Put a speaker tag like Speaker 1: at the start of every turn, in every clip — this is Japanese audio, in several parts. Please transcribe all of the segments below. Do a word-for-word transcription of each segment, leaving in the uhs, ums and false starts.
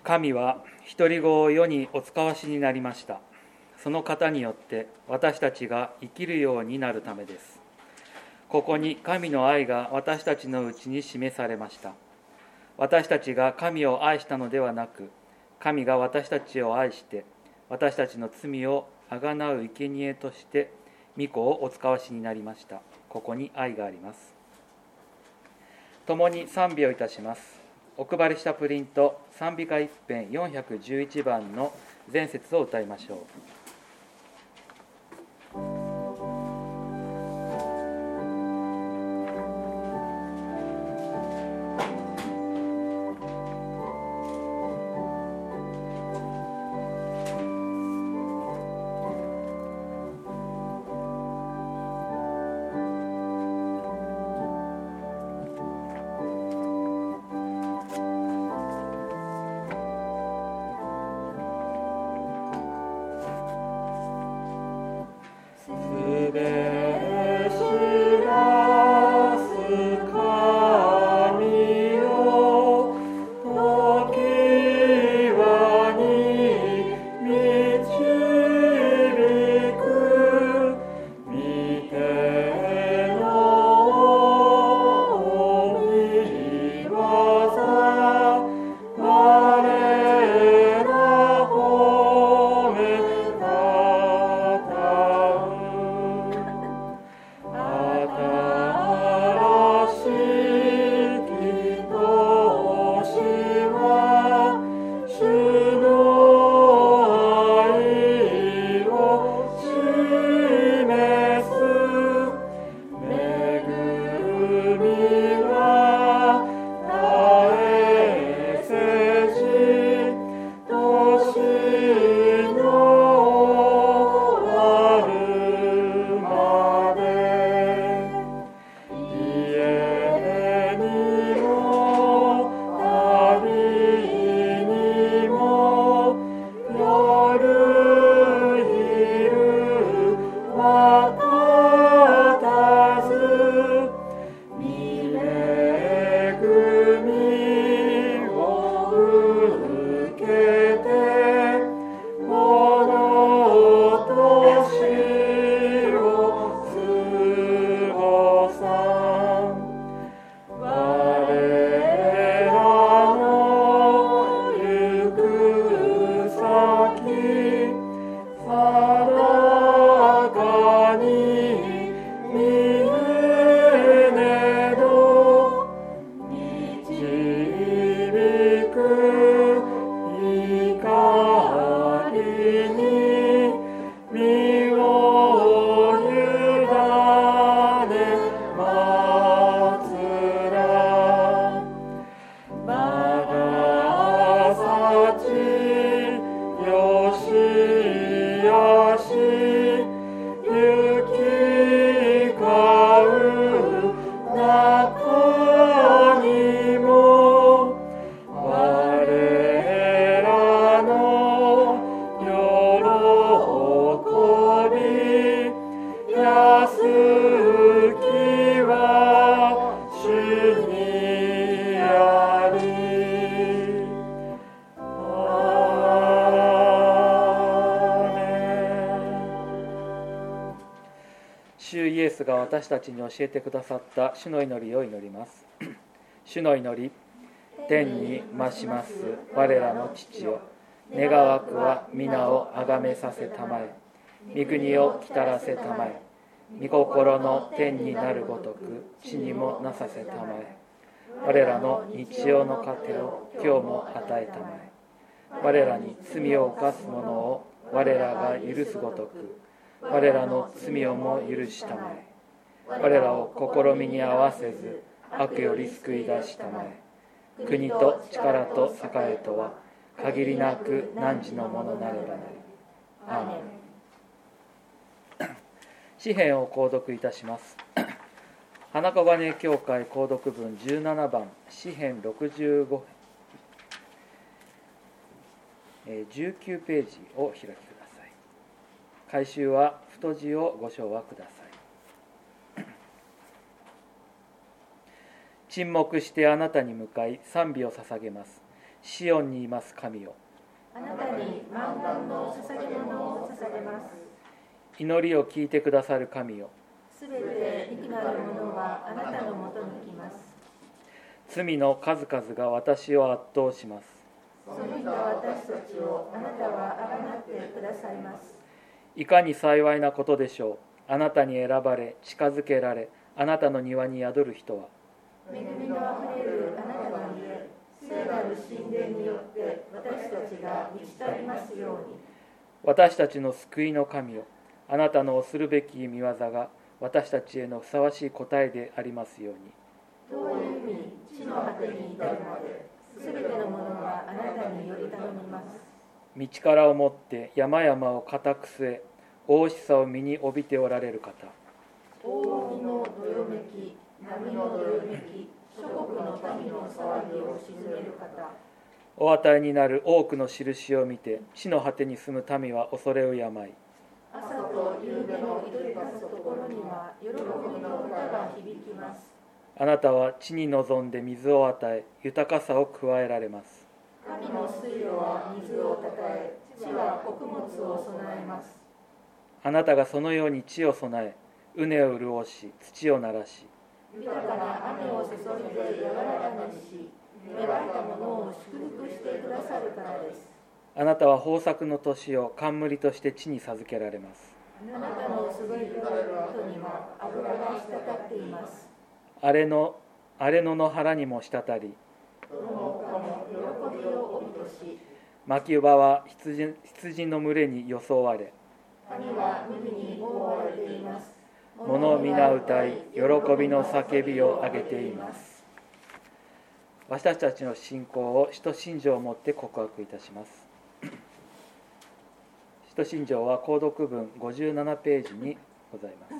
Speaker 1: 神は独り子を世にお使わしになりました。その方によって私たちが生きるようになるためです。ここに神の愛が私たちのうちに示されました。私たちが神を愛したのではなく、神が私たちを愛して私たちの罪をあがなう生贄として御子をお使わしになりました。ここに愛があります。共に賛美をいたします。お配りしたプリント賛美歌一編よんひゃくじゅういちばんの前節を歌いましょう。私たちに教えてくださった主の祈りを祈ります。主の祈り、天に増します我らの父よ、願わくは皆をあがめさせたまえ、御国を来たらせたまえ、御心の天になるごとく地にもなさせたまえ、我らの日曜の糧を今日も与えたまえ、我らに罪を犯す者を我らが許すごとく我らの罪をも許したまえ、我らを試みに合わせず悪より救い出したまえ、国と力と栄とは限りなく汝のものなればなり。アーメン。詩編を購読いたします。花小金教会購読文じゅうななばん、詩編ろくじゅうご編、じゅうきゅうページをお開きください。改宗は太字をご唱和ください。沈黙してあなたに向かい賛美を捧げます。 シオンにいます神よ。
Speaker 2: あなたに満願の捧げ物を捧げます。
Speaker 1: 祈りを聞いてくださる神よ。
Speaker 2: すべて肉なるものはあなたのもとに来ます。
Speaker 1: 罪の数々が私を圧倒します。
Speaker 2: 背いた私たちをあなたはあがなってくださいます。
Speaker 1: いかに幸いなことでしょう。あなたに選ばれ近づけられ、あなたの庭に宿る人は。
Speaker 2: 恵みのあふれるあなたの家、聖なる神殿によって私たちが満ち足りますように。
Speaker 1: 私たちの救いの神よ、あなたの恐るべき御業が私たちへのふさわしい答えでありますように。
Speaker 2: 遠い海、地の果てに至るまで、すべてのものはあなたにより頼みます。
Speaker 1: 道からをもって山々を固く据え、大しさを身に帯びておられる方。
Speaker 2: 大海のどよめき、波のどよめき、諸国の民の騒ぎを鎮める方。
Speaker 1: お与えになる多くの印を見て、地の果てに住む民は恐れを病い。
Speaker 2: 朝と夕べの祈り立つところには喜びの歌が響きます。
Speaker 1: あなたは地に臨んで水を与え、豊かさを加えられます。
Speaker 2: 神の水路は水をたたえ、地は穀物を備えます。
Speaker 1: あなたがそのように地を備え、畝を潤し、土を鳴らし、
Speaker 2: 豊かな雨を注いで柔らかにし、芽生えたものを祝福してくださるからです。
Speaker 1: あなたは豊作の年を冠として地に授けられます。
Speaker 2: あなたのすごい人には油が滴っています。
Speaker 1: 荒れの荒れ野の腹にも滴り、
Speaker 2: どの丘も喜びを帯とし、
Speaker 1: 牧場は 羊, 羊の群れに装われ、
Speaker 2: 谷は海に覆われています。
Speaker 1: 物皆歌い、喜びの叫びを上げています。私たちの信仰を使徒信条をもって告白いたします。使徒信条は購読文ごじゅうななページにございます。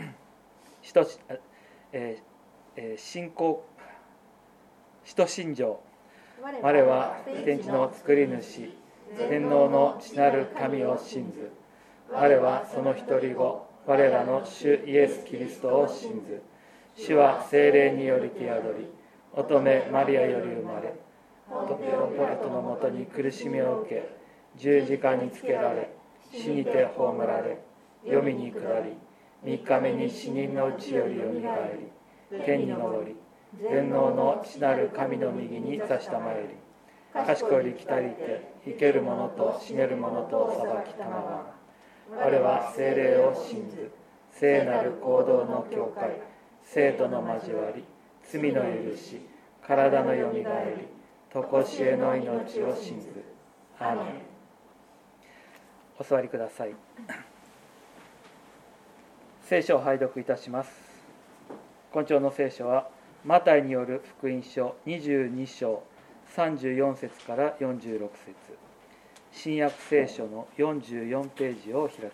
Speaker 1: 使徒、えーえー、信仰使徒信条。我は天地の作り主、全能の父なる神を信ず。我はその一人子、我らの主イエス・キリストを信ず。主は聖霊により手宿り、乙女マリアより生まれ、ポンテオ・ピラトのもとに苦しみを受け、十字架につけられ、死にて葬られ、黄泉に下り、三日目に死人のうちよりよみがえり、天に昇り、全能の父なる神の右に座したまえり、賢り来たりて生ける者と死ねる者と裁きたまわん。我は聖霊を信ず、聖なる行動の教会、生徒の交わり、罪の許し、体のよみがえり、とこしえの命を信ず。アーメン。お座りください。聖書を拝読いたします。今朝の聖書はマタイによる福音書にじゅうに章さんじゅうよん節からよんじゅうろく節、新約聖書のよんじゅうよんページをお開きくだ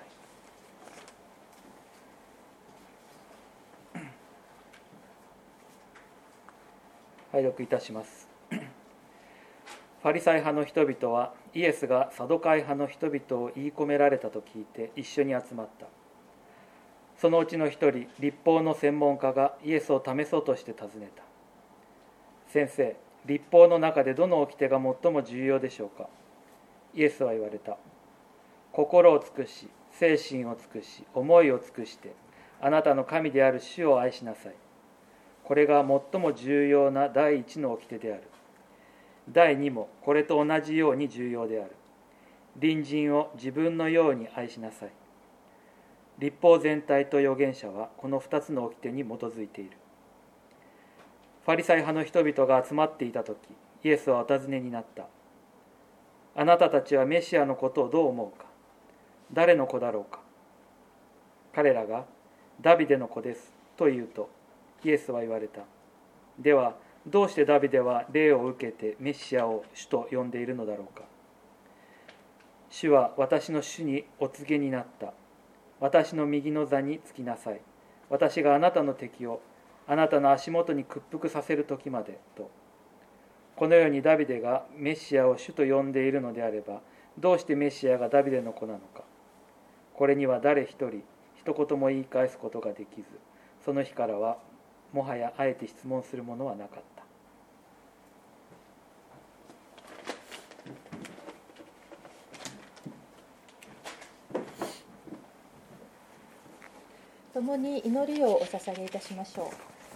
Speaker 1: さい。拝読いたします。ファリサイ派の人々はイエスがサドカイ派の人々を言い込められたと聞いて一緒に集まった。そのうちの一人、律法の専門家がイエスを試そうとして尋ねた。先生、律法の中でどの掟が最も重要でしょうか。イエスは言われた。心を尽くし、精神を尽くし、思いを尽くして、あなたの神である主を愛しなさい。これが最も重要な第一の掟である。第二もこれと同じように重要である。隣人を自分のように愛しなさい。律法全体と預言者はこの二つの掟に基づいている。ファリサイ派の人々が集まっていたとき、イエスはお尋ねになった。あなたたちはメシアのことをどう思うか。誰の子だろうか。彼らがダビデの子ですと言うと、イエスは言われた。では、どうしてダビデは霊を受けてメシアを主と呼んでいるのだろうか。主は私の主にお告げになった。私の右の座につきなさい。私があなたの敵をあなたの足元に屈服させる時までと。このようにダビデがメシアを主と呼んでいるのであれば、どうしてメシアがダビデの子なのか。これには誰一人一言も言い返すことができず、その日からはもはやあえて質問するものはなかった。
Speaker 3: 共に祈りをお捧げいたしましょう。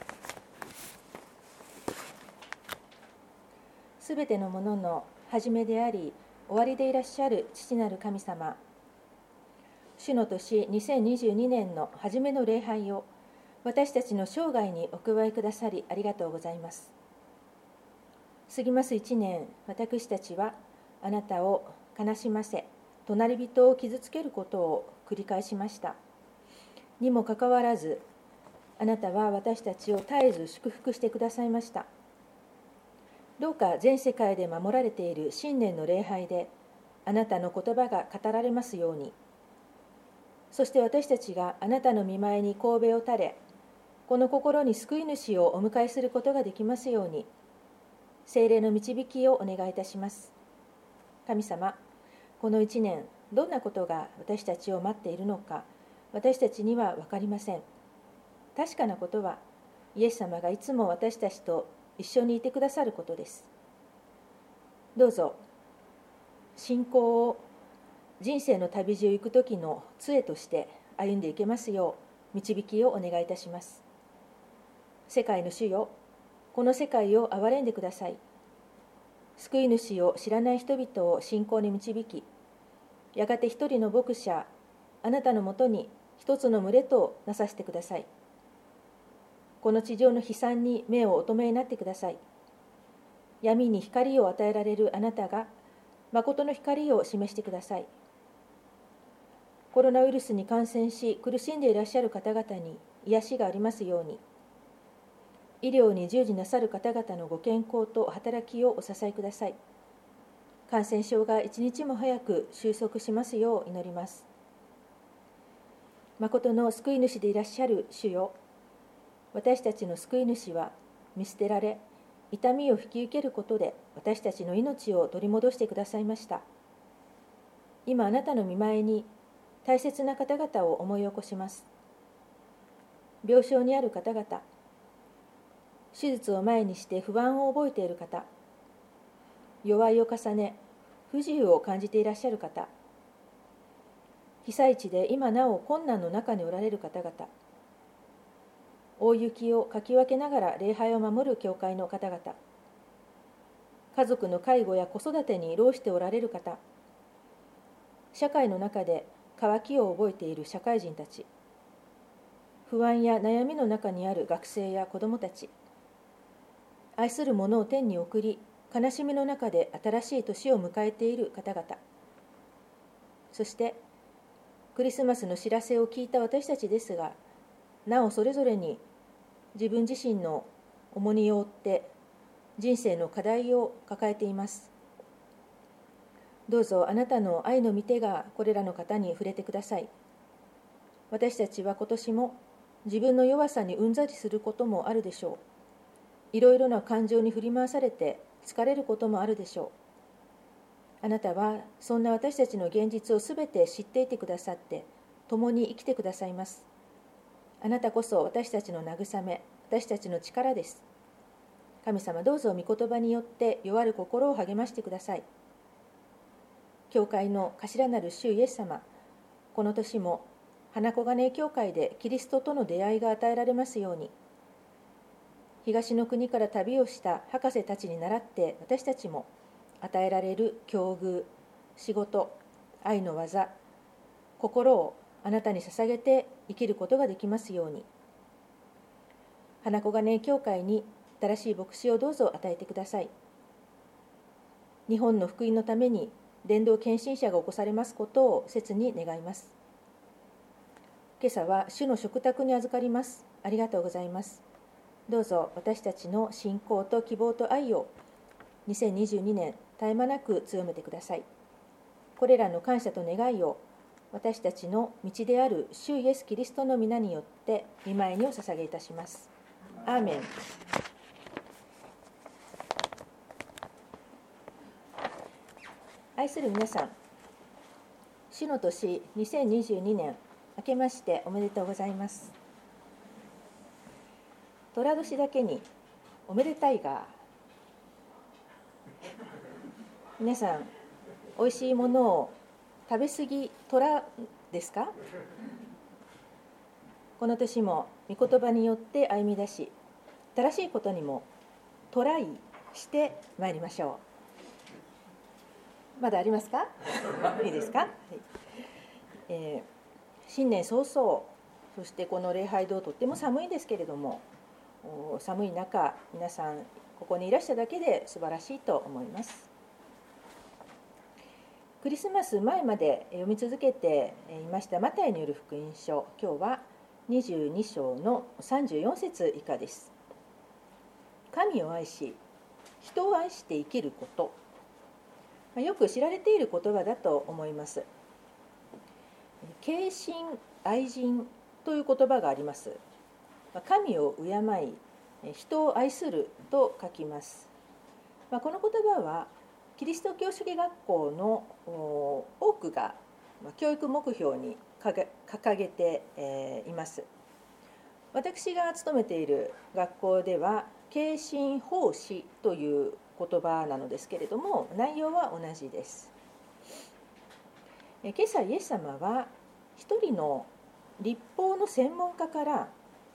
Speaker 3: すべてのものの始めであり終わりでいらっしゃる父なる神様、主の年にせんにじゅうにねんの初めの礼拝を私たちの生涯にお加えくださりありがとうございます。過ぎますいちねん、私たちはあなたを悲しませ、隣人を傷つけることを繰り返しました。にもかかわらず、あなたは私たちを絶えず祝福してくださいました。どうか全世界で守られている新年の礼拝で、あなたの言葉が語られますように。そして私たちがあなたの御前に頭を垂れ、この心に救い主をお迎えすることができますように、聖霊の導きをお願いいたします。神様、この一年、どんなことが私たちを待っているのか、私たちには分かりません。確かなことは、イエス様がいつも私たちと一緒にいてくださることです。どうぞ、信仰を人生の旅路を行く時の杖として歩んでいけますよう、導きをお願いいたします。世界の主よ、この世界を憐れんでください。救い主を知らない人々を信仰に導き、やがて一人の牧者、あなたのもとに一つの群れとなさせてください。この地上の悲惨に目をお留めになってください。闇に光を与えられるあなたが、誠の光を示してください。コロナウイルスに感染し苦しんでいらっしゃる方々に癒しがありますように、医療に従事なさる方々のご健康と働きをお支えください。感染症が一日も早く収束しますよう祈ります。誠の救い主でいらっしゃる主よ、私たちの救い主は見捨てられ、痛みを引き受けることで私たちの命を取り戻してくださいました。今あなたの御前に大切な方々を思い起こします。病床にある方々、手術を前にして不安を覚えている方、弱いを重ね不自由を感じていらっしゃる方、被災地で今なお困難の中におられる方々、大雪をかき分けながら礼拝を守る教会の方々、家族の介護や子育てに労しておられる方、社会の中で渇きを覚えている社会人たち、不安や悩みの中にある学生や子どもたち、愛する者を天に送り、悲しみの中で新しい年を迎えている方々、そしてクリスマスの知らせを聞いた私たちですが、なおそれぞれに自分自身の重荷を負って人生の課題を抱えています。どうぞあなたの愛の御手がこれらの方に触れてください。私たちは今年も自分の弱さにうんざりすることもあるでしょう。いろいろな感情に振り回されて疲れることもあるでしょう。あなたはそんな私たちの現実をすべて知っていてくださって、共に生きてくださいます。あなたこそ私たちの慰め、私たちの力です。神様、どうぞ御言葉によって弱る心を励ましてください。教会の頭なる主イエス様、この年も花小金井教会でキリストとの出会いが与えられますように、東の国から旅をした博士たちに倣って私たちも与えられる境遇、仕事、愛の技、心をあなたに捧げて生きることができますように。花小金井教会に新しい牧師をどうぞ与えてください。日本の福音のために伝道献身者が起こされますことを切に願います。今朝は主の食卓に預かります。ありがとうございます。どうぞ私たちの信仰と希望と愛をにせんにじゅうにねん絶え間なく強めてください。これらの感謝と願いを私たちの道である主イエスキリストの皆によって御前にお捧げいたします。アーメン。愛する皆さん、主の年にせんにじゅうにねん明けましておめでとうございます。寅年だけにおめでたいが、皆さんおいしいものを食べ過ぎ寅ですか？ この年も御言葉によって歩み出し、新しいことにもトライしてまいりましょう。まだありますか？いいですか？はい、えー、新年早々、そしてこの礼拝堂とっても寒いですけれども、寒い中皆さんここにいらしただけで素晴らしいと思います。クリスマス前まで読み続けていましたマタイによる福音書、今日はにじゅうに章のさんじゅうよん節以下です。神を愛し人を愛して生きること、よく知られている言葉だと思います。敬心愛人という言葉があります。神を敬い人を愛すると書きます。この言葉はキリスト教主義学校の多くが教育目標に掲げています。私が勤めている学校では敬心奉仕という言葉なのですけれども、内容は同じです。今朝イエス様は一人の律法の専門家から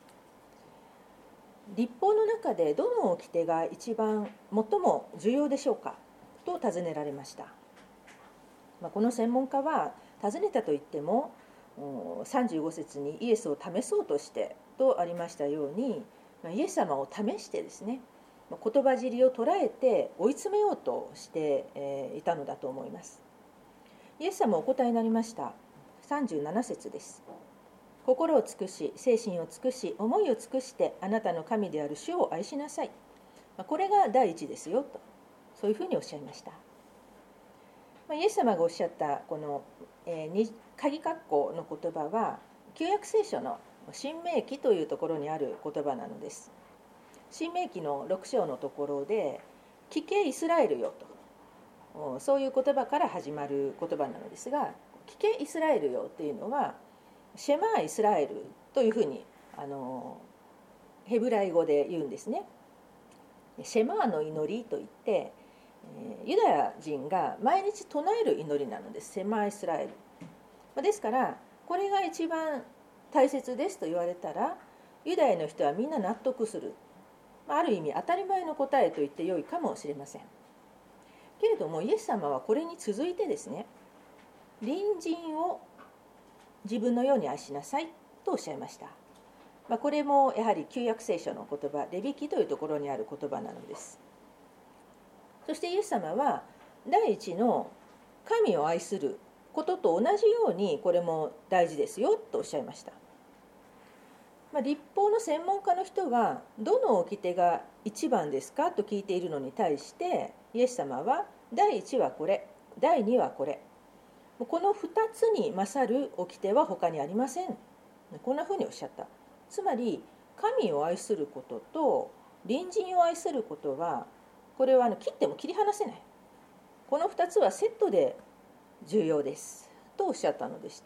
Speaker 3: 律法の中でどの掟が一番最も重要でしょうかと尋ねられました。この専門家は尋ねたといってもさんじゅうご節にイエスを試そうとしてとありましたように、イエス様を試してですね、言葉尻を捉えて追い詰めようとしていたのだと思います。イエス様お答えになりました。さんじゅうなな節です。心を尽くし、精神を尽くし、思いを尽くしてあなたの神である主を愛しなさい。これが第一ですよと、そういうふうにおっしゃいました。イエス様がおっしゃったこの、えー、鍵括弧の言葉は旧約聖書の新明記というところにある言葉なのです。新明記のろく章のところで聞けイスラエルよと、そういう言葉から始まる言葉なのですが、聞けイスラエルよというのはシェマーイスラエルというふうにあのヘブライ語で言うんですね。シェマーの祈りといってユダヤ人が毎日唱える祈りなのです。シェマーイスラエルですから、これが一番大切ですと言われたらユダヤの人はみんな納得する、ある意味当たり前の答えと言ってよいかもしれませんけれども、イエス様はこれに続いてですね、隣人を自分のように愛しなさいとおっしゃいました。まあ、これもやはり旧約聖書の言葉、レビ記というところにある言葉なのです。そしてイエス様は第一の神を愛することと同じようにこれも大事ですよとおっしゃいました。まあ、律法の専門家の人はどの掟が一番ですかと聞いているのに対して、イエス様は第一はこれ、第二はこれ、このふたつに勝る掟は他にありません、こんなふうにおっしゃった。つまり神を愛することと隣人を愛することは、これはあの切っても切り離せない、このふたつはセットで重要ですとおっしゃったのでした。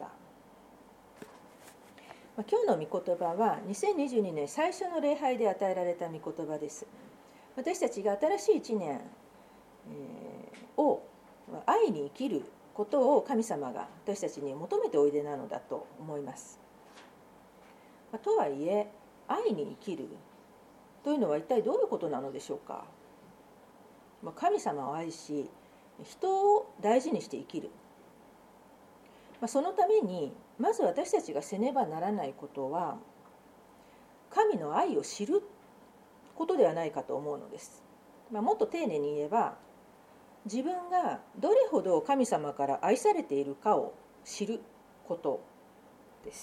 Speaker 3: 今日の御言葉はにせんにじゅうにねん最初の礼拝で与えられた御言葉です。私たちが新しいいちねんを愛に生きることを神様が私たちに求めておいでなのだと思います。とはいえ、愛に生きるというのは一体どういうことなのでしょうか。神様を愛し人を大事にして生きる、そのためにまず私たちがせねばならないことは神の愛を知ることではないかと思うのです。もっと丁寧に言えば、自分がどれほど神様から愛されているかを知ることです。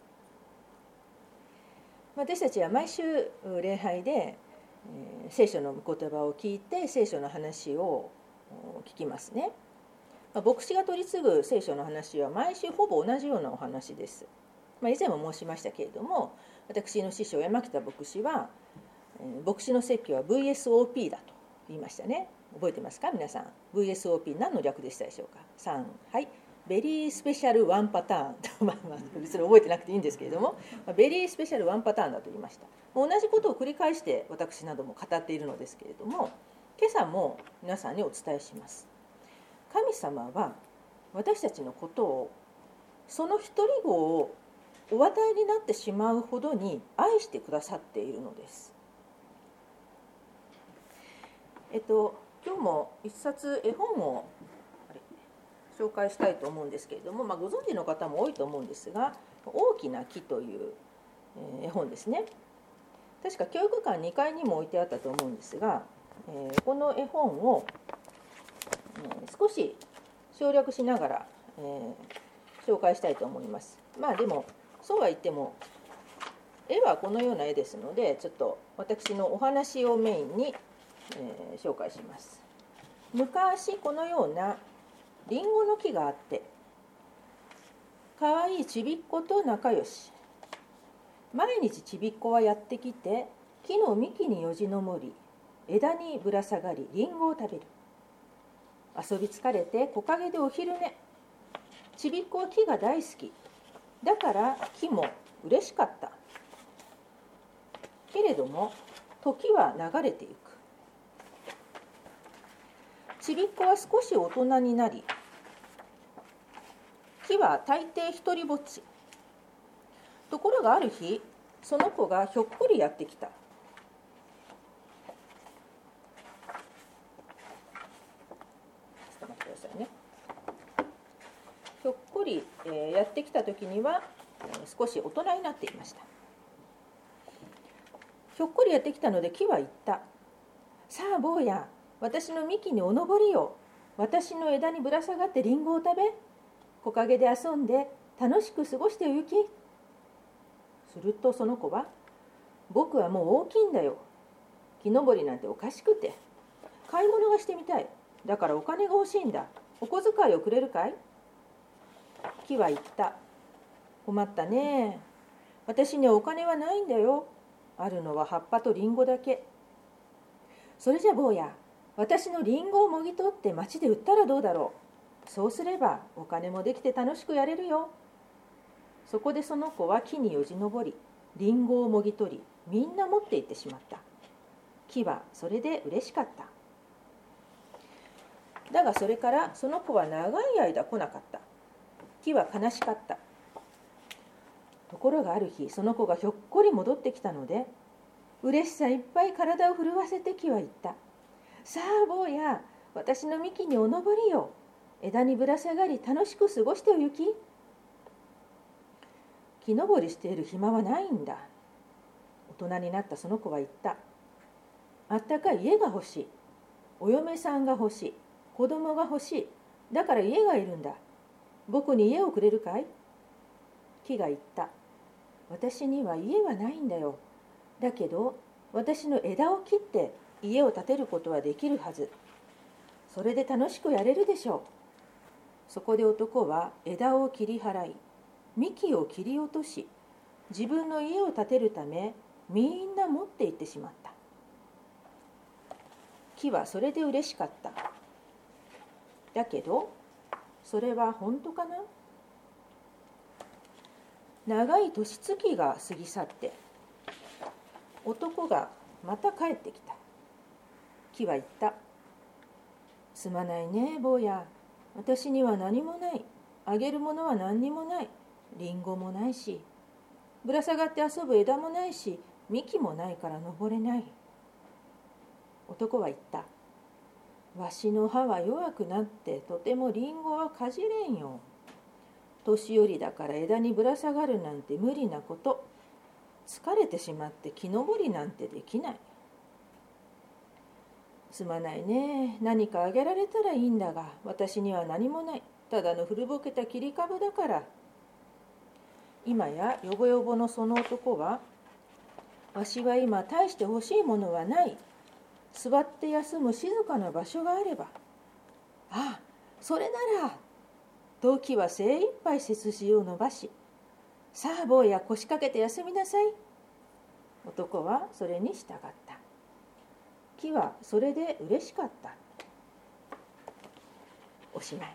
Speaker 3: 私たちは毎週礼拝で聖書の御言葉を聞いて聖書の話を聞きますね。牧師が取り次ぐ聖書の話は毎週ほぼ同じようなお話です。以前も申しましたけれども、私の師匠山北牧師は牧師の説教は ブイエスオーピー だと言いましたね。覚えてますか皆さん。 ブイエスオーピー 何の略でしたでしょうか。さん、はい、ベリースペシャルワンパターンとまあまあ別に覚えてなくていいんですけれども、ベリースペシャルワンパターンだと言いました。同じことを繰り返して私なども語っているのですけれども、今朝も皆さんにお伝えします。神様は私たちのことをその一人子をお与えになってしまうほどに愛してくださっているのです。えっと今日も一冊絵本を紹介したいと思うんですけれども、まあ、ご存知の方も多いと思うんですが、大きな木という絵本ですね。確か教育館にかいにも置いてあったと思うんですが、えー、この絵本を、えー、少し省略しながら、えー、紹介したいと思います。まあでもそうは言っても絵はこのような絵ですので、ちょっと私のお話をメインに、えー、紹介します。昔このようなリンゴの木があって、かわいいちびっ子と仲良し。毎日ちびっ子はやってきて、木の幹によじ登り、枝にぶら下がり、リンゴを食べる。遊び疲れて木陰でお昼寝。ちびっ子は木が大好き。だから木も嬉しかった。けれども時は流れていく。ちびっ子は少し大人になり、木は大抵一人ぼっち。ところがある日、その子がひょっこりやってきた。ちょっと待ってくださいね。ひょっこり、えー、やってきた時には、えー、少し大人になっていました。ひょっこりやってきたので木は言った。さあ坊や、私の幹にお登りよ。私の枝にぶら下がってリンゴを食べ、木陰で遊んで楽しく過ごしておゆき。するとその子は、僕はもう大きいんだよ。木登りなんておかしくて。買い物がしてみたい。だからお金が欲しいんだ。お小遣いをくれるかい？木は言った。困ったね。私にはお金はないんだよ。あるのは葉っぱとリンゴだけ。それじゃ坊や、私のリンゴをもぎ取って町で売ったらどうだろう。そうすればお金もできて楽しくやれるよ。そこでその子は木によじ登り、リンゴをもぎ取り、みんな持って行ってしまった。木はそれで嬉しかった。だがそれからその子は長い間来なかった。木は悲しかった。ところがある日、その子がひょっこり戻ってきたので、嬉しさいっぱい体を震わせて木は言った。さあ坊や、私の幹にお登りよ。枝にぶら下がり楽しく過ごしておゆき。木登りしている暇はないんだ。大人になったその子は言った。あったかい家が欲しい。お嫁さんが欲しい。子供が欲しい。だから家がいるんだ。僕に家をくれるかい？木が言った。私には家はないんだよ。だけど私の枝を切って家を建てることはできるはず。それで楽しくやれるでしょう。そこで男は枝を切り払い、幹を切り落とし、自分の家を建てるためみんな持って行ってしまった。木はそれで嬉しかった。だけどそれは本当かな？長い年月が過ぎ去って、男がまた帰ってきた。木は言った。すまないね、坊や。私には何もない。あげるものは何にもない。リンゴもないし、ぶら下がって遊ぶ枝もないし、幹もないから登れない。男は言った。わしの歯は弱くなってとてもリンゴはかじれんよ。年寄りだから枝にぶら下がるなんて無理なこと。疲れてしまって木登りなんてできない。すまないね。何かあげられたらいいんだが、私には何もない。ただの古ぼけた切り株だから。今やよぼよぼのその男は、わしは今大して欲しいものはない。座って休む静かな場所があれば。ああ、それなら。と木は精一杯背筋を伸ばし、さあ坊や、腰掛けて休みなさい。男はそれに従った。木はそれで嬉しかった。おしまい。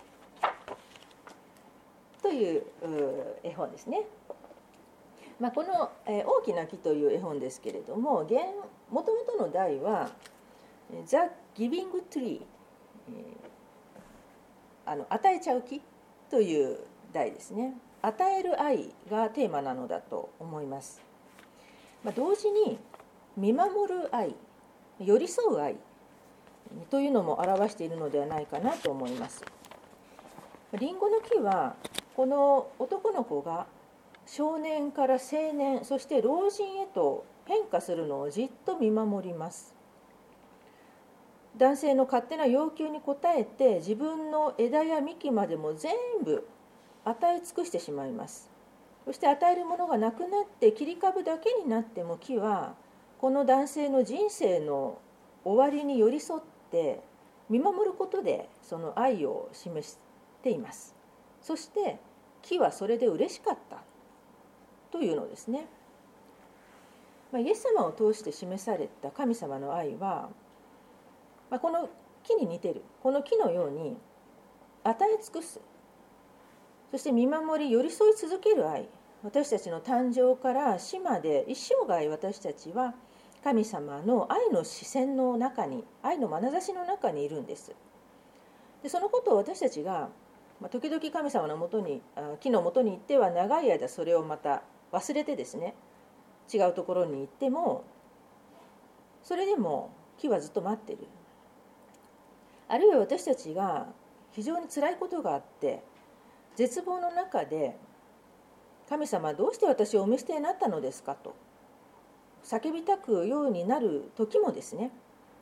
Speaker 3: という絵本ですね。まあ、この、えー、大きな木という絵本ですけれども、原もともとの題は The Giving Tree、えー、あの与えちゃう木という題ですね。 与える愛がテーマなのだと思います。まあ、同時に見守る愛、寄り添う愛というのも表しているのではないかなと思います。リンゴの木はこの男の子が少年から青年、そして老人へと変化するのをじっと見守ります。男性の勝手な要求に応えて自分の枝や幹までも全部与え尽くしてしまいます。そして与えるものがなくなって切り株だけになっても、木はこの男性の人生の終わりに寄り添って見守ることでその愛を示しています。そして木はそれで嬉しかったというのですね。まあ、イエス様を通して示された神様の愛は、まあ、この木に似てる、この木のように与え尽くす、そして見守り寄り添い続ける愛。私たちの誕生から死まで一生涯、私たちは神様の愛の視線の中に、愛の眼差しの中にいるんです。でそのことを私たちが、まあ、時々神様のもとに、木のもとに行っては長い間それをまた忘れてですね、違うところに行っても、それでも木はずっと待ってる。あるいは私たちが非常に辛いことがあって絶望の中で、神様どうして私をお見捨てになったのですかと叫びたくようになる時もですね、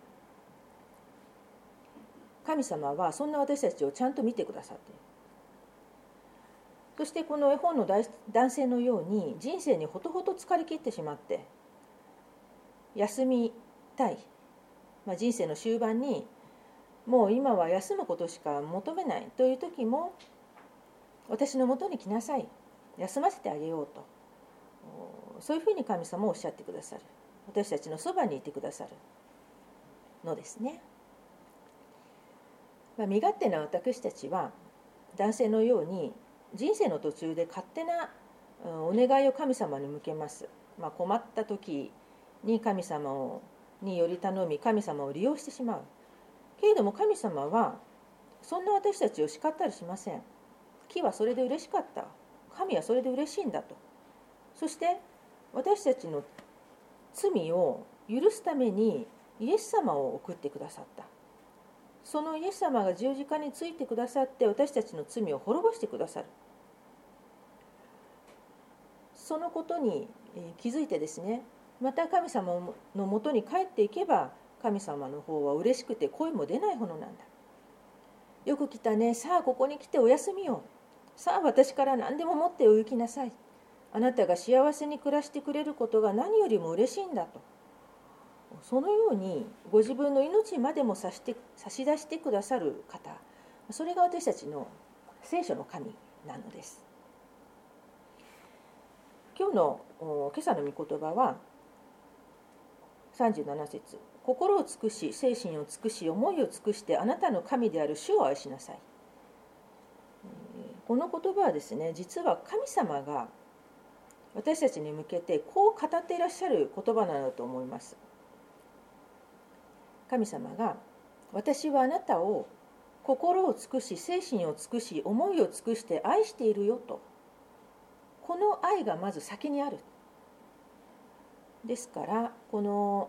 Speaker 3: 神様はそんな私たちをちゃんと見てくださっている。そしてこの絵本の男性のように人生にほとほと疲れ切ってしまって休みたい、まあ、人生の終盤にもう今は休むことしか求めないという時も、私のもとに来なさい、休ませてあげようと、そういうふうに神様をおっしゃってくださる。私たちのそばにいてくださるのですね。まあ、身勝手な私たちは男性のように人生の途中で勝手なお願いを神様に向けます。まあ、困った時に神様をにより頼み、神様を利用してしまう。けれども神様はそんな私たちを叱ったりしません。木はそれで嬉しかった。神はそれで嬉しいんだと。そして私たちの罪を許すためにイエス様を送ってくださった。そのイエス様が十字架についてくださって私たちの罪を滅ぼしてくださる。そのことに気づいてですね、また神様のもとに帰っていけば、神様の方は嬉しくて声も出ないほどなんだ。よく来たね、さあここに来てお休みよ。さあ私から何でも持ってお行きなさい。あなたが幸せに暮らしてくれることが何よりも嬉しいんだと。そのようにご自分の命までも差して差し出してくださる方、それが私たちの聖書の神なのです。今日の今朝の御言葉はさんじゅうなな節、心を尽くし精神を尽くし思いを尽くしてあなたの神である主を愛しなさい。この言葉はですね、実は神様が私たちに向けてこう語っていらっしゃる言葉なのだと思います。神様が、私はあなたを心を尽くし精神を尽くし思いを尽くして愛しているよと。この愛がまず先にある。ですからこの、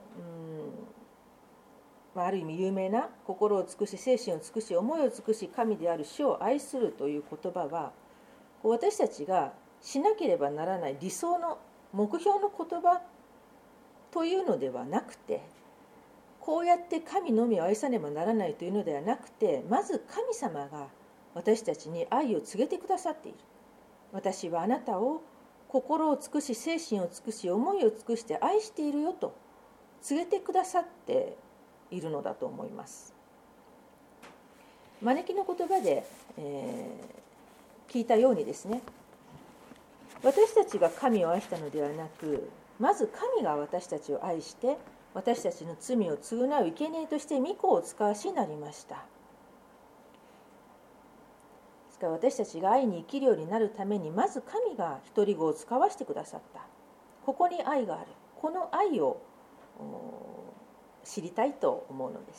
Speaker 3: うん、ある意味有名な心を尽くし精神を尽くし思いを尽くし神である主を愛するという言葉は、私たちがしなければならない理想の目標の言葉というのではなくて、こうやって神のみを愛さねばならないというのではなくて、まず神様が私たちに愛を告げてくださっている。私はあなたを心を尽くし精神を尽くし思いを尽くして愛しているよと告げてくださっているのだと思います。招きの言葉で、えー、聞いたようにですね、私たちが神を愛したのではなく、まず神が私たちを愛して私たちの罪を償う生贄として御子を使わしになりました。ですから私たちが愛に生きるようになるために、まず神が一人子を使わしてくださった。ここに愛がある。この愛を知りたいと思うのです。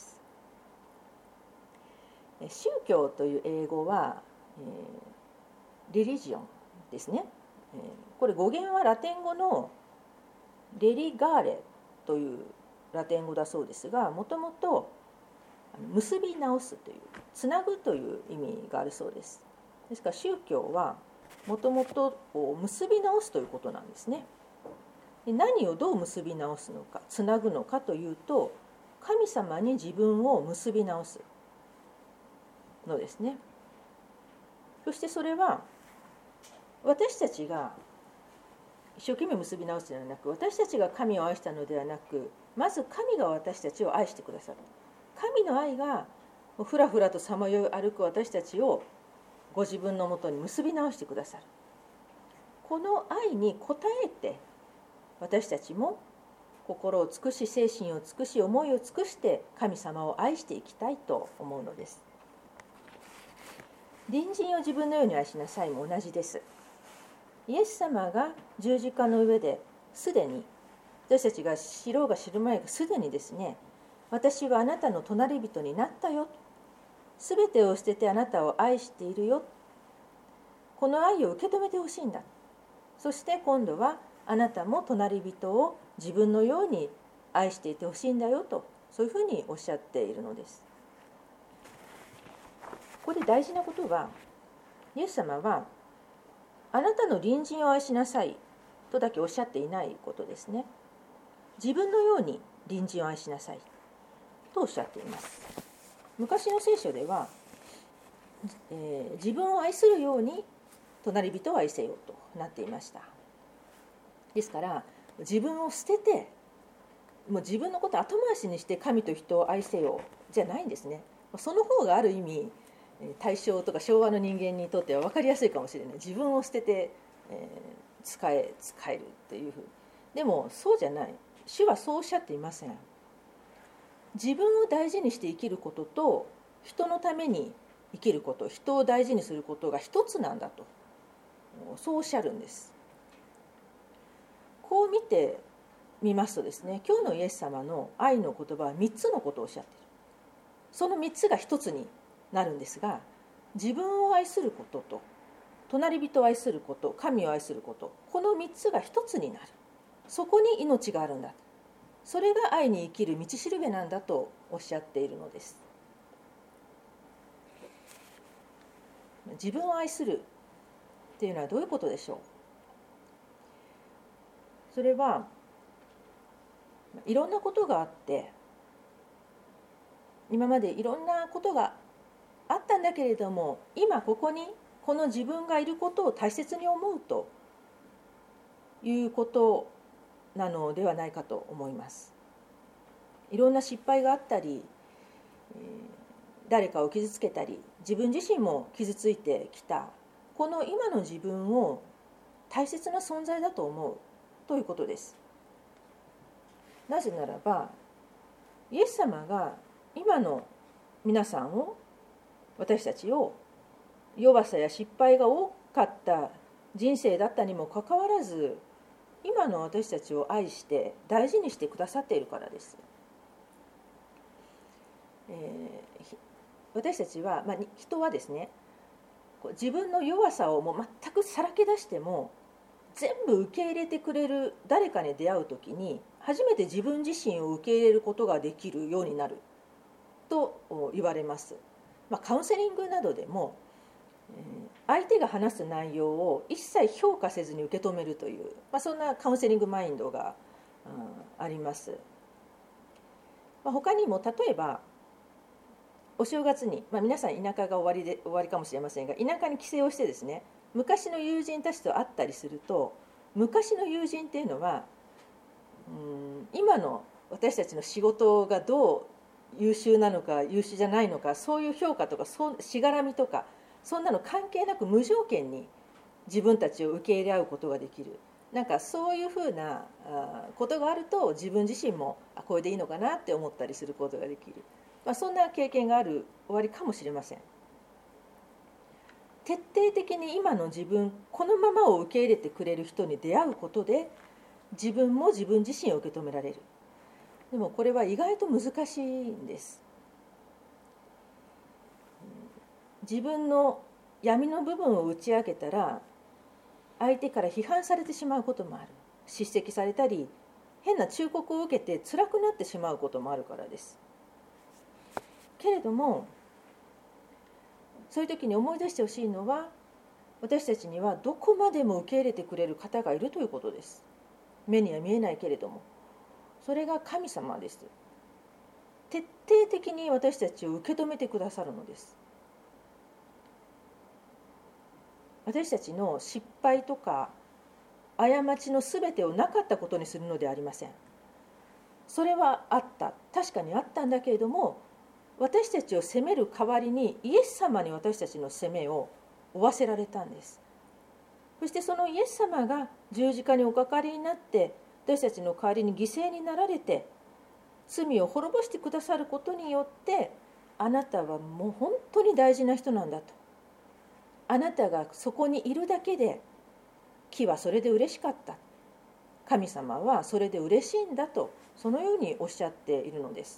Speaker 3: 宗教という英語は、えー、リリジオンですね。これ語源はラテン語のレリガーレというラテン語だそうですが、もともと結び直すという、つなぐという意味があるそうです。ですから宗教はもともと結び直すということなんですね。で、何をどう結び直すのか、つなぐのかというと、神様に自分を結び直すのですね。そしてそれは私たちが一生懸命結び直すのではなく、私たちが神を愛したのではなく、まず神が私たちを愛してくださる。神の愛がふらふらとさまよい歩く私たちをご自分のもとに結び直してくださる。この愛に応えて、私たちも心を尽くし、精神を尽くし、思いを尽くして神様を愛していきたいと思うのです。隣人を自分のように愛しなさいも同じです。イエス様が十字架の上ですでに、私たちが知ろうが知るまいがすでにですね、私はあなたの隣人になったよ、すべてを捨ててあなたを愛しているよ、この愛を受け止めてほしいんだ。そして今度はあなたも隣人を自分のように愛していてほしいんだよと、そういうふうにおっしゃっているのです。ここで大事なことは、イエス様はあなたの隣人を愛しなさいとだけおっしゃっていないことですね。自分のように隣人を愛しなさいとおっしゃっています。昔の聖書では、えー、自分を愛するように隣人を愛せよとなっていました。ですから自分を捨てて、もう自分のことを後回しにして神と人を愛せよじゃないんですね。その方がある意味大正とか昭和の人間にとっては分かりやすいかもしれない。自分を捨てて、えー、使え使えるっていうふうに。でもそうじゃない。主はそうおっしゃっていません。自分を大事にして生きることと人のために生きること、人を大事にすることが一つなんだと、そうおっしゃるんです。こう見てみますとですね、今日のイエス様の愛の言葉はみっつのことをおっしゃっている。そのみっつが一つになるんですが、自分を愛することと隣人を愛すること、神を愛すること、このみっつが一つになる。そこに命があるんだ。それが愛に生きる道しるべなんだとおっしゃっているのです。自分を愛するっていうのはどういうことでしょう。それはいろんなことがあって、今までいろんなことがあったんだけれども、今ここにこの自分がいることを大切に思うということなのではないかと思います。いろんな失敗があったり、誰かを傷つけたり、自分自身も傷ついてきた、この今の自分を大切な存在だと思うということです。なぜならば、イエス様が今の皆さんを、私たちを弱さや失敗が多かった人生だったにもかかわらず、今の私たちを愛して大事にしてくださっているからです。えー、私たちは、まあ、人はですね、自分の弱さをもう全くさらけ出しても全部受け入れてくれる誰かに出会うときに、初めて自分自身を受け入れることができるようになると言われます。まあ、カウンセリングなどでも、相手が話す内容を一切評価せずに受け止めるという、まあ、そんなカウンセリングマインドがあります。まあ、他にも例えばお正月に、まあ、皆さん田舎が終わりで終わりかもしれませんが、田舎に帰省をしてですね、昔の友人たちと会ったりすると、昔の友人っていうのは、うん今の私たちの仕事がどう優秀なのか優秀じゃないのか、そういう評価とかしがらみとか、そんなの関係なく無条件に自分たちを受け入れ合うことができる。なんかそういうふうなことがあると、自分自身もあこれでいいのかなって思ったりすることができる。まあ、そんな経験がある終わりかもしれません。徹底的に今の自分このままを受け入れてくれる人に出会うことで、自分も自分自身を受け止められる。でもこれは意外と難しいんです。自分の闇の部分を打ち明けたら、 相手から批判されてしまうこともある。叱責されたり変な忠告を受けて辛くなってしまうこともあるからです。けれどもそういう時に思い出してほしいのは、私たちにはどこまでも受け入れてくれる方がいるということです。目には見えないけれども、それが神様です。徹底的に私たちを受け止めてくださるのです。私たちの失敗とか過ちのすべてをなかったことにするのではありません。それはあった、確かにあったんだけれども、私たちを責める代わりにイエス様に私たちの責めを負わせられたんです。そしてそのイエス様が十字架におかかりになって、私たちの代わりに犠牲になられて罪を滅ぼしてくださることによって、あなたはもう本当に大事な人なんだと、あなたがそこにいるだけで木はそれで嬉しかった、神様はそれで嬉しいんだと、そのようにおっしゃっているのです。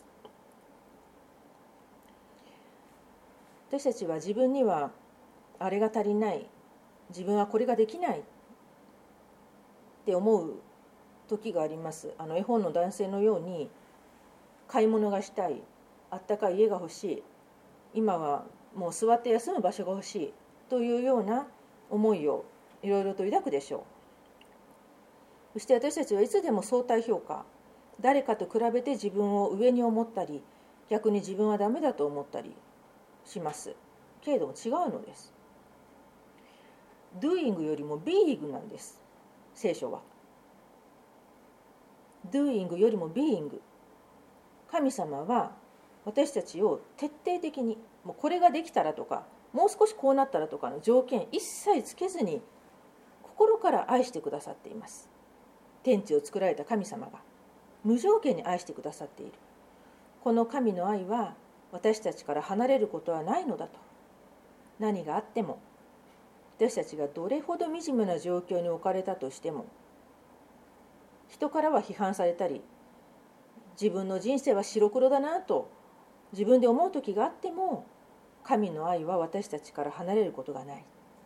Speaker 3: 私たちは自分にはあれが足りない、自分はこれができないって思う時があります。あの絵本の男性のように、買い物がしたい、あったかい家が欲しい、今はもう座って休む場所が欲しいというような思いをいろいろと抱くでしょう。そして私たちはいつでも相対評価、誰かと比べて自分を上に思ったり、逆に自分はダメだと思ったりします。けれども違うのです。doing よりも being なんです、聖書は。doing よりも being、 神様は私たちを徹底的に、もうこれができたらとか、もう少しこうなったらとかの条件一切つけずに心から愛してくださっています。天地を作られた神様が無条件に愛してくださっている。この神の愛は私たちから離れることはないのだと。何があっても、私たちがどれほど惨めな状況に置かれたとしても、人からは批判されたり、自分の人生は白黒だなと自分で思う時があっても、神の愛は私たちから離れることがない。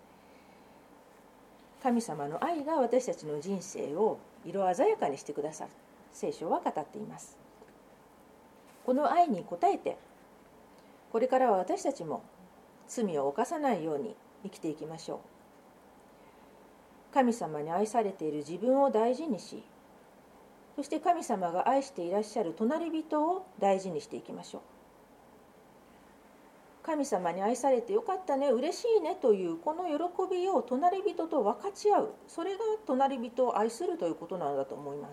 Speaker 3: 神様の愛が私たちの人生を色鮮やかにしてくださる、聖書は語っています。この愛に応えて、これからは私たちも罪を犯さないように生きていきましょう。神様に愛されている自分を大事にし、そして神様が愛していらっしゃる隣人を大事にしていきましょう。神様に愛されてよかったね、嬉しいねというこの喜びを隣人と分かち合う、それが隣人を愛するということなのだと思います。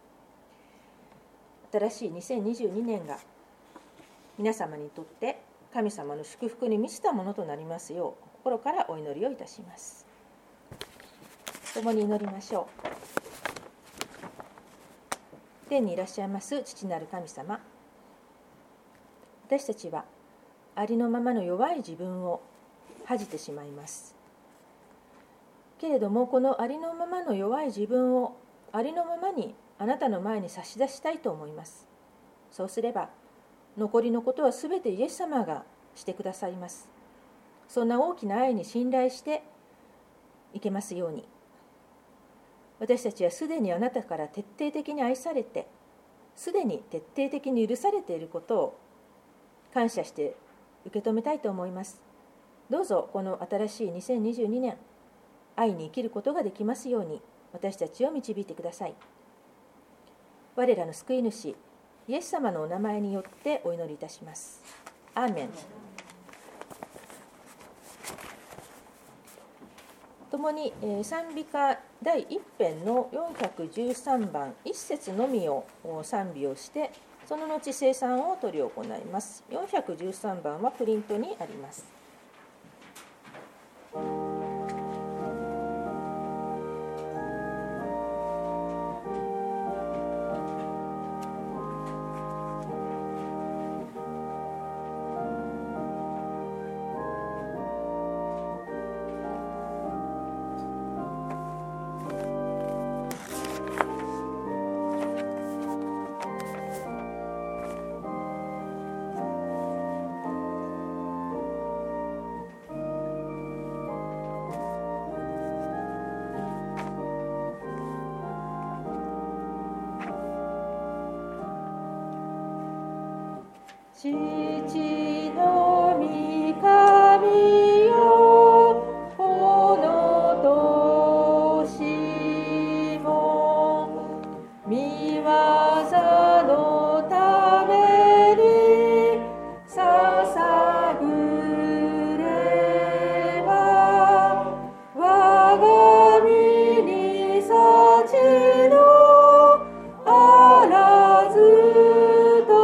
Speaker 3: 新しいにせんにじゅうにねんが皆様にとって神様の祝福に満ちたものとなりますよう、心からお祈りをいたします。共に祈りましょう。天にいらっしゃいます父なる神様、私たちはありのままの弱い自分を恥じてしまいます。けれども、このありのままの弱い自分をありのままにあなたの前に差し出したいと思います。そうすれば残りのことはすべてイエス様がしてくださいます。そんな大きな愛に信頼していけますように。私たちはすでにあなたから徹底的に愛されて、すでに徹底的に許されていることを感謝して受け止めたいと思います。どうぞこの新しいにせんにじゅうにねん、愛に生きることができますように私たちを導いてください。我らの救い主イエス様のお名前によってお祈りいたします。アーメン。共に賛美歌だいいち編のよんひゃくじゅうさんばん一節のみを賛美をして、その後聖賛を執り行います。よんひゃくじゅうさんばんはプリントにあります。 父の御神よ、この年も御業のために捧ぐれば、我が身に幸のあらずと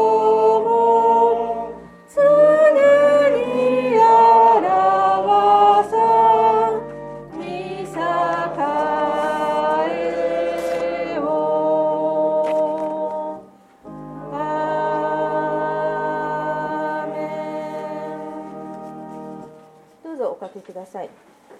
Speaker 3: も常に表さん見栄えを。アーメン。どうぞおかけください。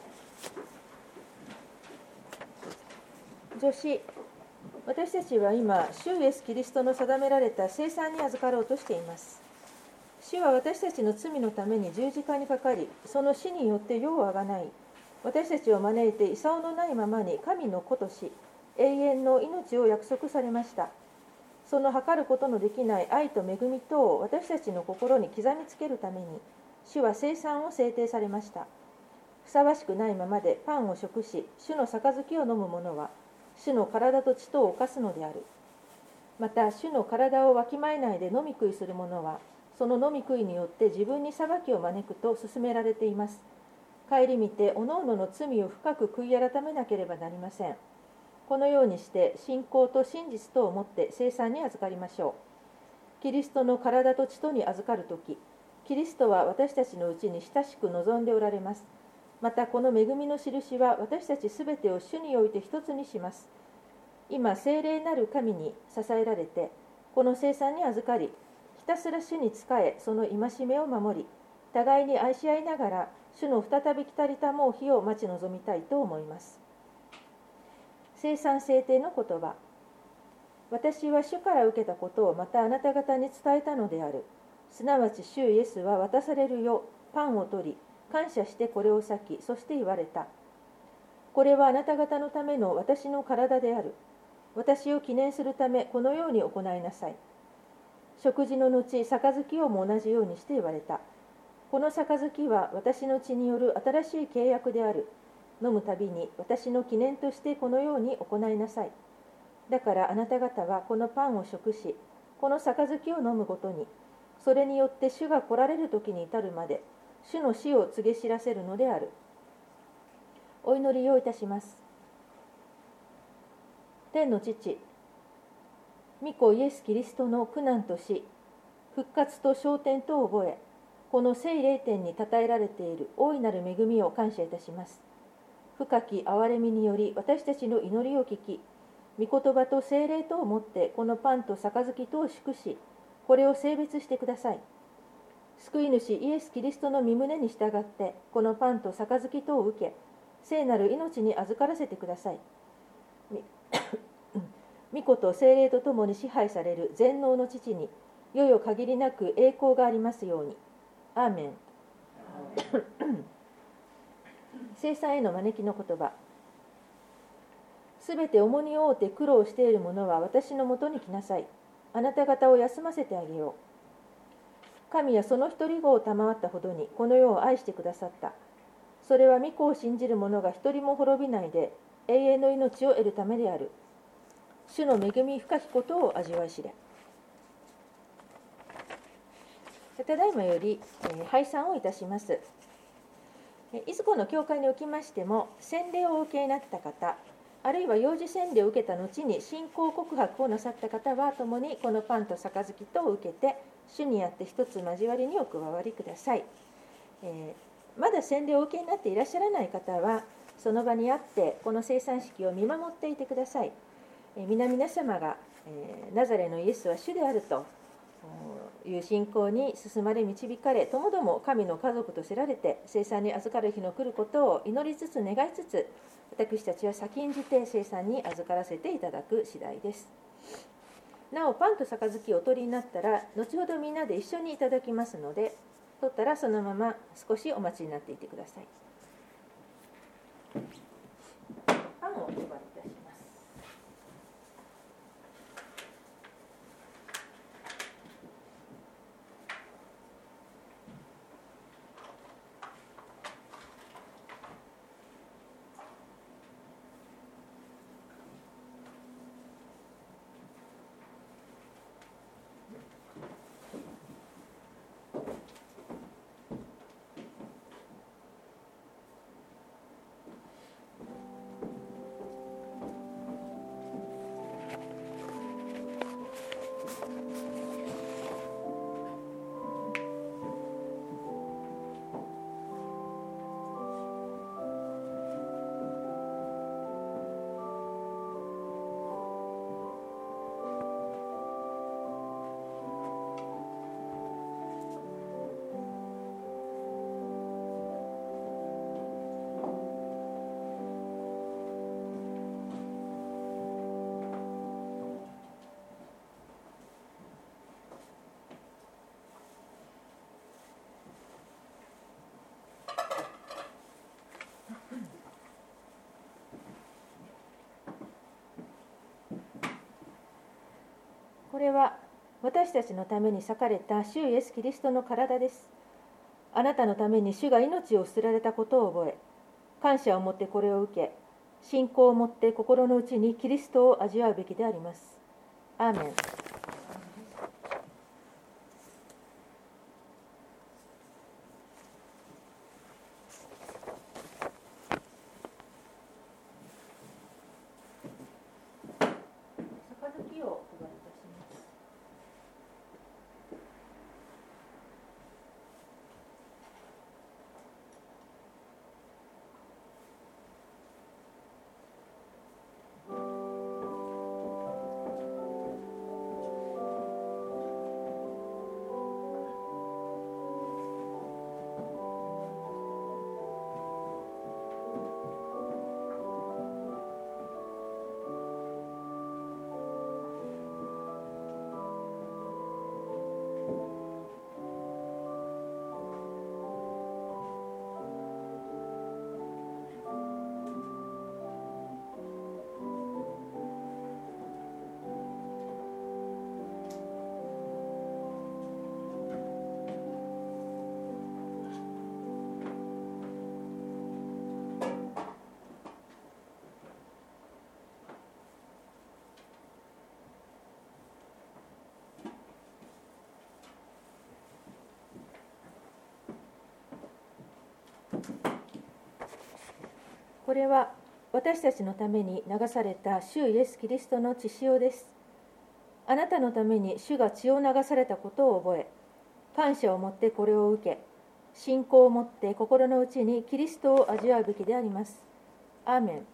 Speaker 3: 助詞、私たちは今、主イエス・キリストの定められた聖餐に預かろうとしています。主は私たちの罪のために十字架にかかり、その死によって世をあがない、私たちを招いて功のないままに神の子とし、永遠の命を約束されました。その計ることのできない愛と恵みとを私たちの心に刻みつけるために、主は聖餐を制定されました。ふさわしくないままでパンを食し、主の杯を飲む者は、主の体と血とを犯すのである。また、主の体をわきまえないで飲み食いする者は、その飲み食いによって自分に裁きを招くと勧められています。顧みて、おのおのの罪を深く悔い改めなければなりません。このようにして、信仰と真実とをもって聖餐に預かりましょう。キリストの体と血とに預かるとき、キリストは私たちのうちに親しく望んでおられます。またこの恵みの印は私たちすべてを主において一つにします。今、聖霊なる神に支えられて、この聖餐に預かり、ひたすら主に仕え、その戒めを守り、互いに愛し合いながら、主の再び来たりたもう日を待ち望みたいと思います。聖餐制定の言葉。私は主から受けたことをまたあなた方に伝えたのである。すなわち主イエスは渡されるよ、パンを取り、感謝してこれを裂き、そして言われた。これはあなた方のための私の体である。私を記念するため、このように行いなさい。食事の後、杯をも同じようにして言われた。この杯は私の血による新しい契約である。飲むたびに私の記念としてこのように行いなさい。だからあなた方はこのパンを食し、この杯を飲むごとに、それによって主が来られる時に至るまで、主の死を告げ知らせるのである。お祈りをいたします。天の父、御子イエス・キリストの苦難と死、復活と昇天とを覚え、この聖霊典に称えられている大いなる恵みを感謝いたします。深き憐れみにより私たちの祈りを聞き、御言葉と聖霊とをもってこのパンと杯とを祝し、これを聖別してください。救い主イエス・キリストの御胸に従ってこのパンと杯とを受け、聖なる命に預からせてください。御子と聖霊とともに支配される全能の父に、よよ限りなく栄光がありますように。アーメン。聖餐への招きの言葉。すべて重荷を負って苦労している者は私のもとに来なさい。あなた方を休ませてあげよう。神はその一人子を賜ったほどにこの世を愛してくださった。それは御子を信じる者が一人も滅びないで永遠の命を得るためである。主の恵み深きことを味わい知れ。ただいまより、えー、拝賛をいたします。いずこの教会におきましても、洗礼をお受けになった方、あるいは幼児洗礼を受けた後に信仰告白をなさった方は、共にこのパンと杯とを受けて、主にあって一つ交わりにお加わりください。えー、まだ洗礼をお受けになっていらっしゃらない方は、その場にあって、この聖餐式を見守っていてください。えー、皆々様が、えー、ナザレのイエスは主であるという信仰に進まれ導かれ、ともども神の家族とせられて聖餐に預かる日の来ることを祈りつつ願いつつ、私たちは先んじて聖餐に預からせていただく次第です。なおパンと杯をお取りになったら、後ほどみんなで一緒にいただきますので、取ったらそのまま少しお待ちになっていてください。パンをお配りいたします。 これは私たちのために裂かれた主イエス・キリストの体です。あなたのために主が命を捨てられたことを覚え、感謝を持ってこれを受け、信仰を持って心の内にキリストを味わうべきであります。アーメン。杯をお配りいたします。これは私たちのために流された主イエス・キリストの血潮です。あなたのために主が血を流されたことを覚え、感謝を持ってこれを受け、信仰を持って心の内にキリストを味わうべきであります。アーメン。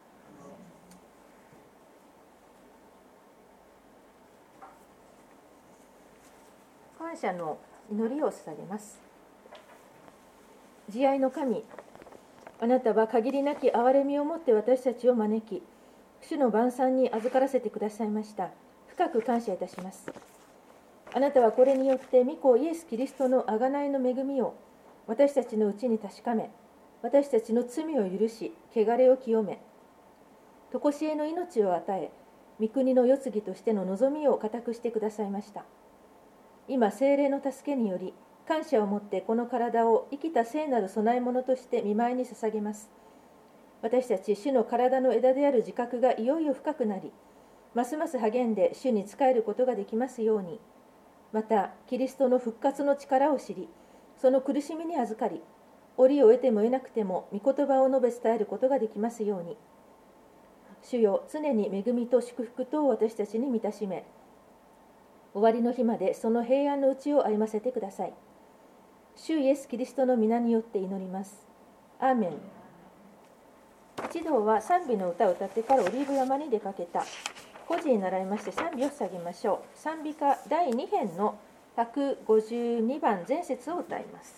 Speaker 3: 感謝の祈りを捧げます。慈愛の神、あなたは限りなき憐れみをもって私たちを招き、主の晩餐に預からせてくださいました。深く感謝いたします。あなたはこれによって御子イエス・キリストの贖いの恵みを私たちのうちに確かめ、私たちの罪を許し、汚れを清め、常しえの命を与え、御国の世継ぎとしての望みを固くしてくださいました。今、聖霊の助けにより、感謝を持ってこの体を生きた聖なる供え物として御前に捧げます。私たち主の体の枝である自覚がいよいよ深くなり、ますます励んで主に仕えることができますように、またキリストの復活の力を知り、その苦しみに預かり、折を得ても得なくても御言葉を述べ伝えることができますように。主よ、常に恵みと祝福とを私たちに満たしめ、終わりの日までその平安のうちを歩ませてください。主イエス・キリストの皆によって祈ります。アーメン。一同は賛美の歌を歌ってからオリーブ山に出かけた。孤児に習いまして賛美を捧げましょう。賛美歌だいに編のひゃくごじゅうにばん前節を歌います。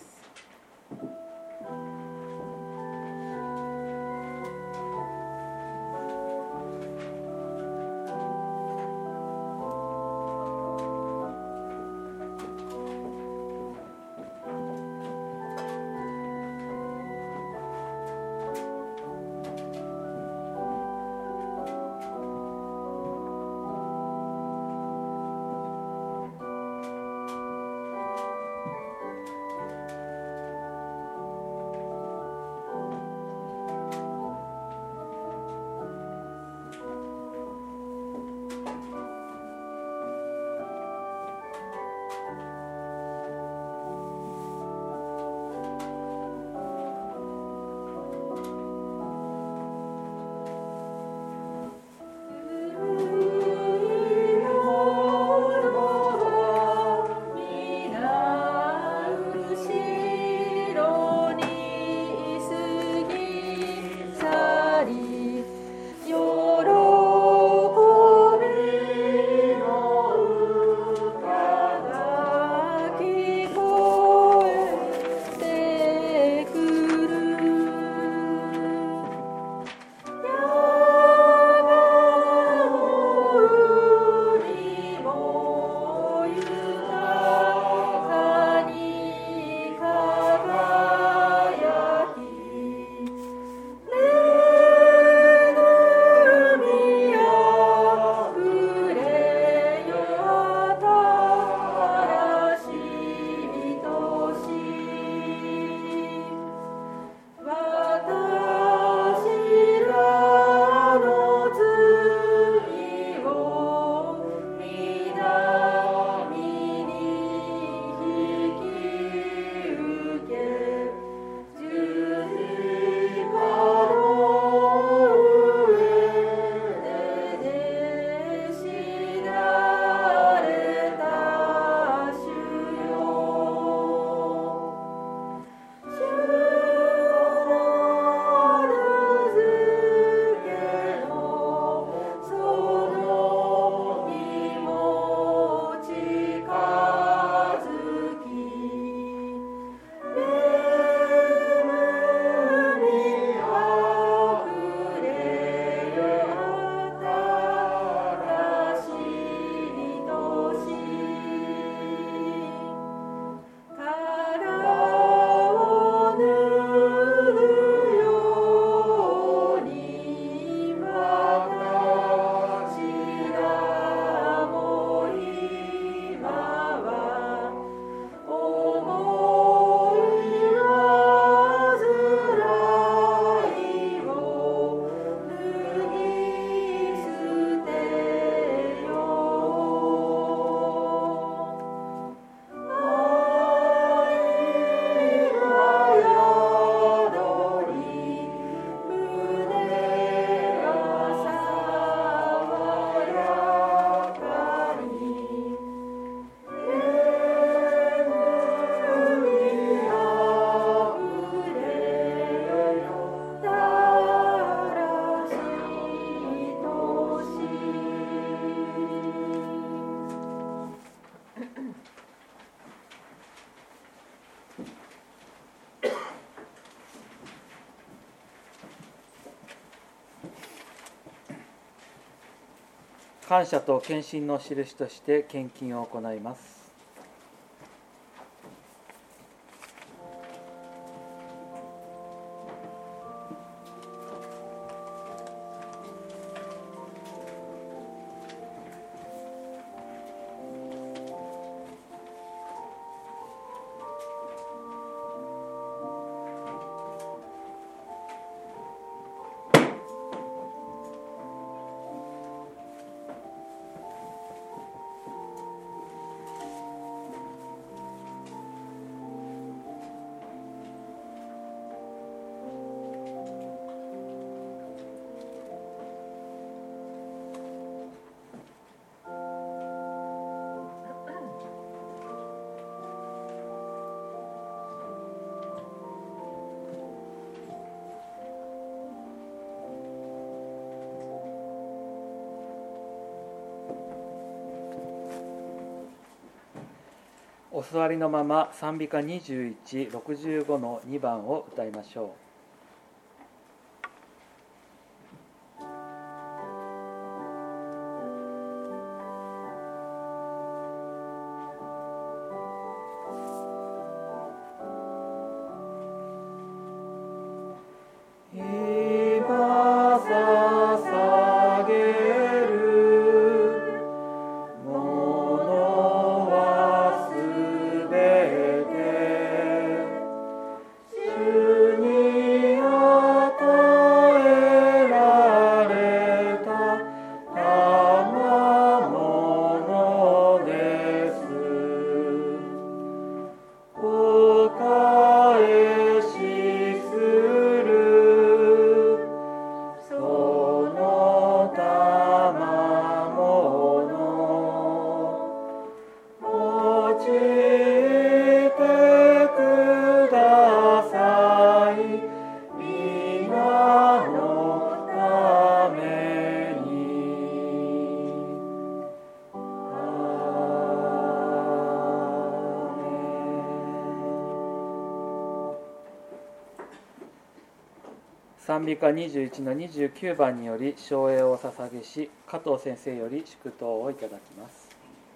Speaker 1: 感謝と献身の印として献金を行います。お座りのまま賛美歌にじゅういち、ろくじゅうごのにばんを歌いましょう。賛美歌にじゅういちのにじゅうきゅうばんにより唱詠を捧げし、加藤先生より祝祷をいただきます。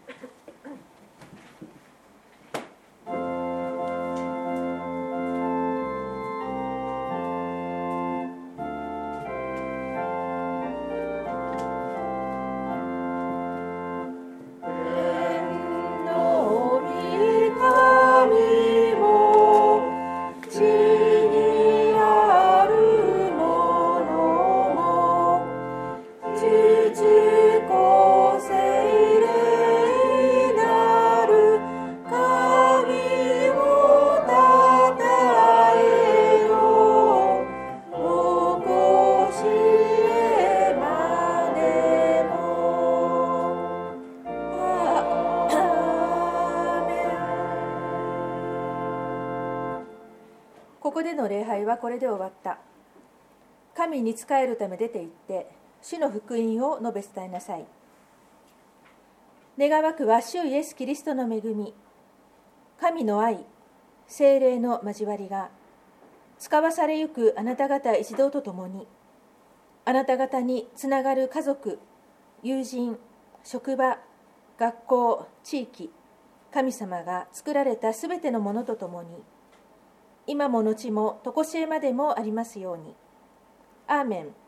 Speaker 3: ここでの礼拝はこれで終わった。神に仕えるため出て行って主の福音を述べ伝えなさい。願わくは主イエス・キリストの恵み、神の愛、聖霊の交わりが使わされゆくあなた方一同と共に、あなた方につながる家族、友人、職場、学校、地域、神様が作られたすべてのものと共に、今も後も常しえまでもありますように。アーメン。